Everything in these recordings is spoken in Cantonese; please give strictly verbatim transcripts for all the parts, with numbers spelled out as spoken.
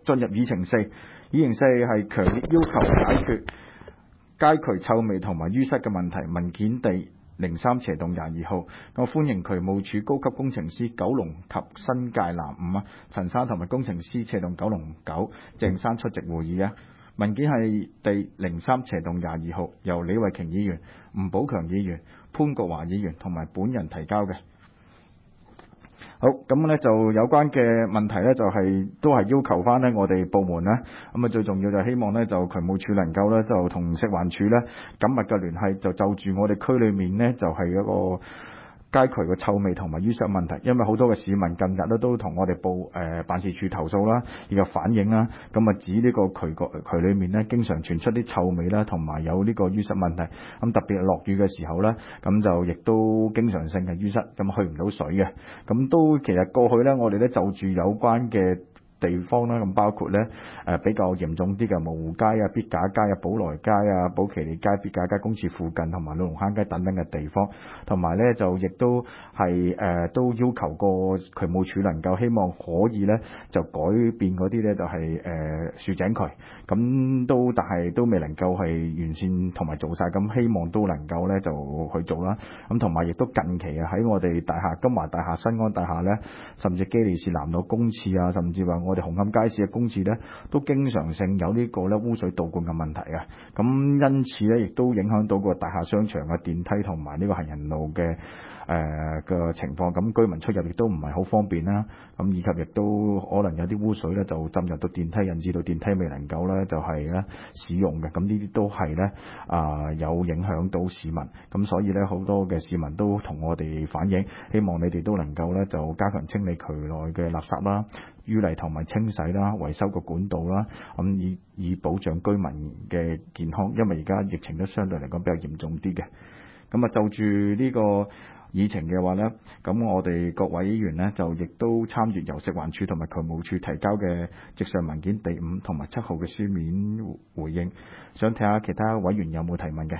進入議程四，議程四係強烈要求解決街渠臭味同埋淤塞嘅問題。文件地零三斜洞廿二號，我歡迎渠務署高級工程師九龍及新界南五啊陳生同埋工程師斜洞九龍九鄭生出席會議啊。文件係第零三斜洞廿二號，由李慧瓊議員、吳寶強議員、潘國華議員同埋本人提交嘅。好，咁呢就有關嘅問題呢，就係、是、都係要求翻呢我哋部門呢。咁啊最重要就希望呢，就渠務署能夠呢，就同食環署呢緊密嘅聯繫，就就住我哋區裏面呢，就係、是、一個街渠嘅臭味同埋淤塞問題，因為好多嘅市民近日咧都同我哋報誒、呃、辦事處投訴啦，以及反映啦，咁啊指呢個渠個渠裏面咧經常傳出啲臭味啦，同埋有呢個淤塞問題。咁特別係落雨嘅時候咧，咁就亦都經常性嘅淤塞，咁去唔到水嘅。咁都其實過去咧，我哋咧就住有關嘅地方啦，咁包括咧誒、呃、比較嚴重啲嘅蕪湖街啊、必架街啊、寶來街啊、寶其利街、必架街公廁附近同埋老龍坑街等等嘅地方，同埋咧就亦都係誒、呃、都要求過渠務署能夠希望可以咧就改變嗰啲咧就係、是、誒、呃、樹井渠，咁都但係都未能夠係完善同埋做晒，咁希望都能夠咧就去做啦。咁同埋亦都近期啊喺我哋大廈金華大廈、新安大廈咧，甚至基利士南路公廁啊，甚至話我哋紅磡街市嘅公廁咧，都經常性有呢個咧污水倒灌嘅問題啊！咁因此咧，亦都影響到個大廈商場嘅電梯同埋呢個行人路嘅誒嘅情況。咁居民出入亦都唔係好方便啦。咁以及亦都可能有啲污水咧就浸入到電梯，引致到電梯未能夠咧就係咧使用嘅。咁呢啲都係咧啊有影響到市民。咁所以咧好多嘅市民都同我哋反映，希望你哋都能夠咧就加強清理渠內嘅垃圾啦、淤泥同埋清洗啦、維修個管道啦，咁以以保障居民嘅健康。因為而家疫情都相對嚟講比較嚴重啲嘅。咁啊就住呢個議程嘅話呢，咁我哋各位議員呢，就亦都參與由食環署同埋渠務署提交嘅直上文件第五同埋七號嘅書面回應，想睇下其他委員有冇提問嘅。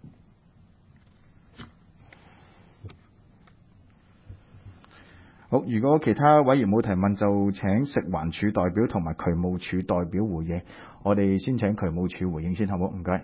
好，如果其他委員冇提問，就請食環署代表同埋渠務署代表回應。我哋先請渠務署回應先，好唔好？唔該。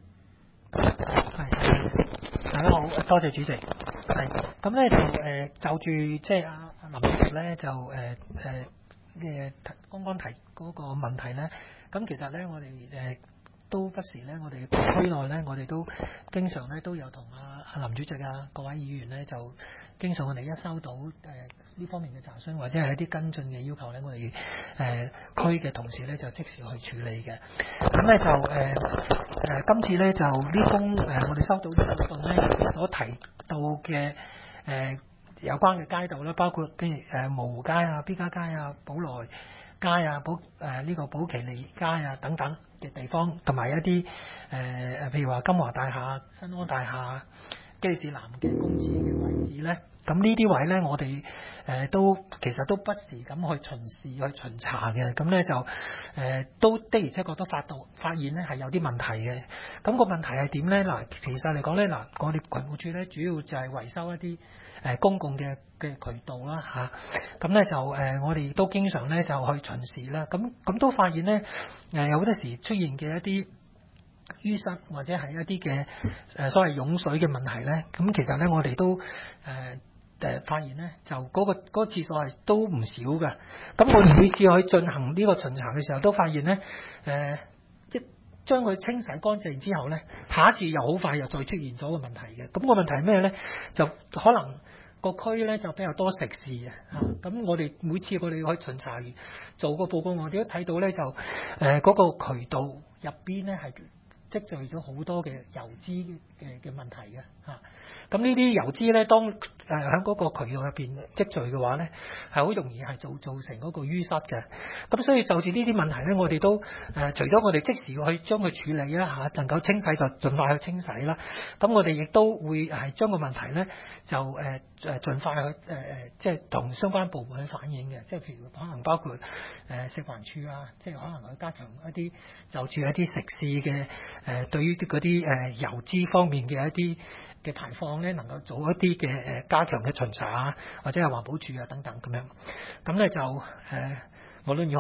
係，大家好，多謝主席。係，咁咧就誒、呃、就住即係阿阿林主席咧就誒誒嘅剛剛提嗰個問題咧，咁其實咧我哋誒。呃都不時咧，我哋區內咧，我哋都經常咧都有同阿阿林主席啊各位議員咧，就經常我哋一收到誒呢、呃、方面嘅查詢或者係一啲跟進嘅要求咧，我哋誒、呃、區嘅同事咧就即時去處理嘅。咁咧就誒誒、呃、今次咧就呢封誒、呃、我哋收到呢個信咧所提到嘅誒、呃、有關嘅街道啦，包括譬如誒蕪湖街啊、必家街啊、寶來街啊、寶誒呢個寶其利街啊等等嘅地方，同埋一啲誒誒譬如話金華大廈、新安大廈、基利士南嘅公廁嘅位置咧，咁呢啲位咧，我哋誒、呃、都其實都不時咁去巡視去巡查嘅，咁咧就誒、呃、都的而且確都發到發現咧係有啲問題嘅。咁、個問題係點咧？嗱，其實嚟講咧，嗱，我哋渠務署咧主要就係維修一啲誒、呃、公共嘅嘅渠道啦嚇。咁、啊、咧就誒、呃、我哋都經常咧就去巡視啦。咁咁都發現咧誒、呃、有好多時出現嘅一啲淤塞或者係一啲嘅誒所謂湧水嘅問題咧，咁其實咧我哋都誒誒、呃、發現咧就嗰、嗰個嗰、嗰個次數係都唔少嘅。咁我哋每次去進行呢個巡查嘅時候，都發現咧誒一將佢清洗乾淨之後咧，下一次又好快又再出現咗個問題嘅。咁、個問題係咩咧？就可能個區咧就比較多食肆嘅嚇，咁我哋每次我哋去巡查完做個報告，我哋都睇到咧就誒嗰、呃嗰個渠道入邊咧係積聚咗好多嘅油脂嘅嘅問題嘅嚇。咁呢啲油脂咧，當誒喺嗰個渠道入邊積聚嘅話咧，係好容易係造造成嗰個淤塞嘅。咁所以就住呢啲問題咧，我哋都誒、呃、除咗我哋即時去將佢處理啦嚇，能夠清洗就盡快去清洗啦。咁我哋亦都會係將個問題咧就誒誒、呃、盡快去誒誒、呃，即係同相關部門去反映嘅。即係譬如可能包括誒、呃、食環署啊，即係可能去加強一啲就住一啲食肆嘅誒對於啲嗰啲誒油脂方面嘅一啲嘅排放咧，能夠做一啲嘅誒加強嘅巡查啊，或者係環保署啊等等咁樣。咁咧就誒、呃、無論如何，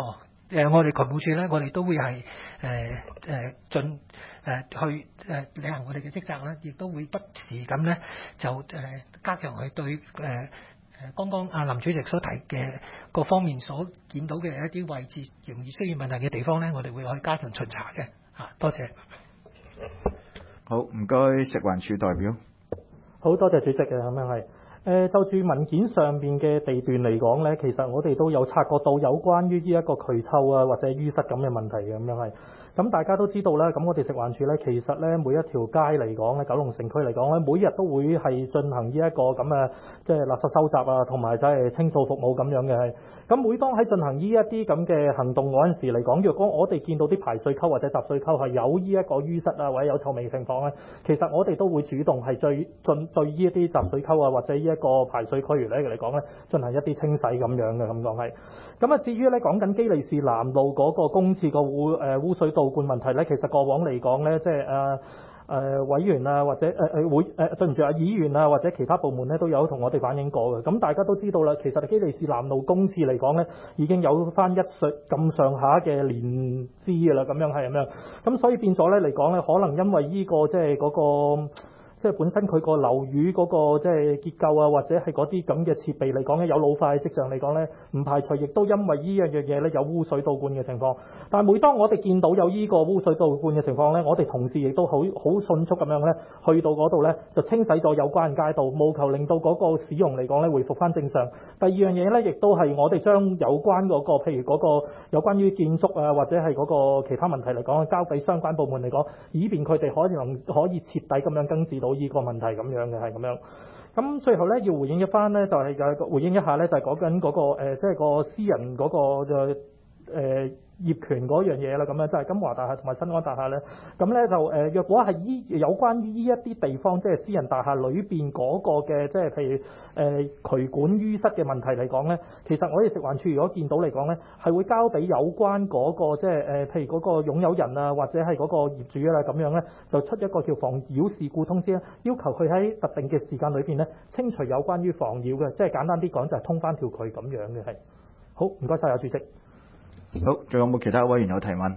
誒我哋渠務署咧，我哋都會係誒誒盡誒去誒履行我哋嘅職責啦，亦都會不時咁咧就誒加強佢對誒誒剛剛阿林主席所提嘅各方面所見到嘅一啲位置容易出現問題嘅地方咧，我哋會去加強巡查嘅嚇。多謝。 好，唔該，食環署代表。 好多謝主席嘅咁樣係。誒就住文件上邊嘅地段嚟講咧，其實我哋都有察覺到有關於呢一個渠臭啊或者淤塞咁嘅問題嘅咁樣係。咁大家都知道啦，咁我哋食環署咧，其實咧每一條街嚟講咧，九龍城區嚟講咧，每日都會係進行呢一個咁嘅即係垃圾收集啊，同埋就係清掃服務咁樣嘅係。咁每當喺進行呢一啲咁嘅行動嗰陣時嚟講，若果我哋見到啲排水溝或者集水溝係有呢一個淤塞啊或者有臭味情況咧，其實我哋都會主動係最進對呢一啲集水溝啊或者呢一個排水區域咧嚟講咧進行一啲清洗咁樣嘅咁講係。咁啊至於咧講緊基利士南路嗰個公廁個污誒污水倒灌問題咧，其實過往嚟講咧，即係誒誒委員啊或者誒誒、呃、會誒、呃、對唔住啊議員啊或者其他部門咧都有同我哋反映過嘅。咁大家都知道啦，其實基利士南路公廁嚟講咧已經有翻一歲咁上下嘅年資嘅啦，咁樣係咁樣。咁所以變咗咧嚟講咧，可能因為呢、這個即係嗰個。即係本身佢個樓宇嗰個即係結構啊，或者係嗰啲咁嘅設備嚟講咧，有老化嘅跡象嚟講咧，唔排除亦都因為呢樣樣嘢咧有污水倒灌嘅情況。但係每當我哋見到有呢個污水倒灌嘅情況咧，我哋同事亦都好好迅速咁樣咧，去到嗰度咧就清洗咗有關街道，務求令到嗰個使用嚟講咧回復翻正常。第二樣嘢咧，亦都係我哋將有關嗰個譬如嗰個有關於建築啊，或者係嗰個其他問題嚟講，交俾相關部門嚟講，以便佢哋可能可以徹底咁樣根治到呢個問題咁樣嘅係咁樣。咁最後咧要回應一番咧，就係、是、回應一下咧，就係講緊嗰個誒，即、呃、係、就是、個私人嗰、那個就誒。呃業權嗰樣嘢啦，咁樣就係金華大廈同埋新安大廈咧，咁咧就誒、呃，若果係依有關於呢一啲地方，即係私人大廈裏邊嗰個嘅，即係譬如誒、呃、渠管淤塞嘅問題嚟講咧，其實我哋食環署如果見到嚟講咧，係會交俾有關嗰、那個即係誒，譬如嗰個擁有人啊，或者係嗰個業主啊咁樣咧，就出一個叫妨擾事故通知咧，要求佢喺特定嘅時間裏邊咧清除有關於妨擾嘅，即係簡單啲講就係通翻條渠咁樣嘅係。好，唔該晒啊，主席。 好，仲有冇其他委員有提問？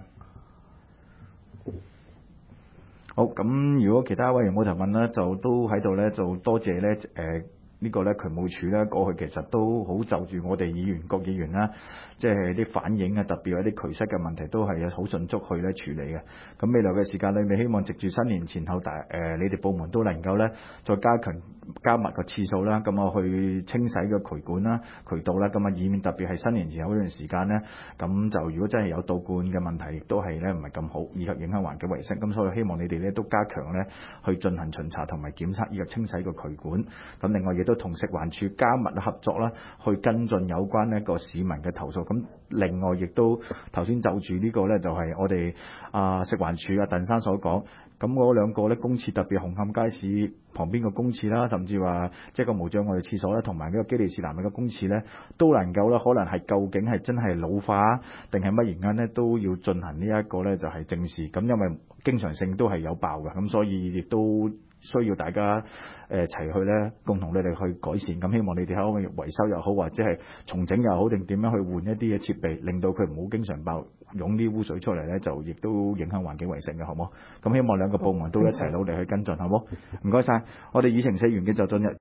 好，咁如果其他委員冇提問咧，就都喺度咧，就多謝咧誒。呃呢個咧渠務署咧過去其實都好就住我哋議員各議員啦，即係啲反映啊，特別有啲渠塞嘅問題都係好迅速去咧處理嘅。咁未來嘅時間裏面，希望藉住新年前後大誒、呃，你哋部門都能夠咧再加強加密個次數啦，咁啊去清洗個渠管啦、渠道啦，咁啊以免特別係新年前後嗰段時間咧，咁就如果真係有倒灌嘅問題，亦都係咧唔係咁好，以及影響環境衛生。咁所以希望你哋咧都加強咧去進行巡查同埋檢測以及清洗個渠管。咁另外亦都同食環署加密合作啦，去跟進有關呢個市民嘅投訴。咁另外亦都頭先就住呢個咧，就係我哋啊食環署啊鄧生所講，咁嗰兩個咧公廁，特別紅磡街市旁邊個公廁啦，甚至話即係個無障礙廁所咧，同埋呢個基利士南嘅公廁咧，都能夠咧可能係究竟係真係老化定係乜原因咧，都要進行呢一個咧就係正視。咁因為經常性都係有爆嘅，咁所以亦都需要大家誒、呃、齊去咧，共同你哋去改善。咁希望你哋可以維修又好，或者係重整又好，定點樣去換一啲嘅設備，令到佢唔好經常爆湧啲污水出嚟咧，就亦都影響環境衛生嘅，好冇？咁希望兩個部門都一齊努力去跟進，好冇？唔該晒，我哋議程四完嘅就進入。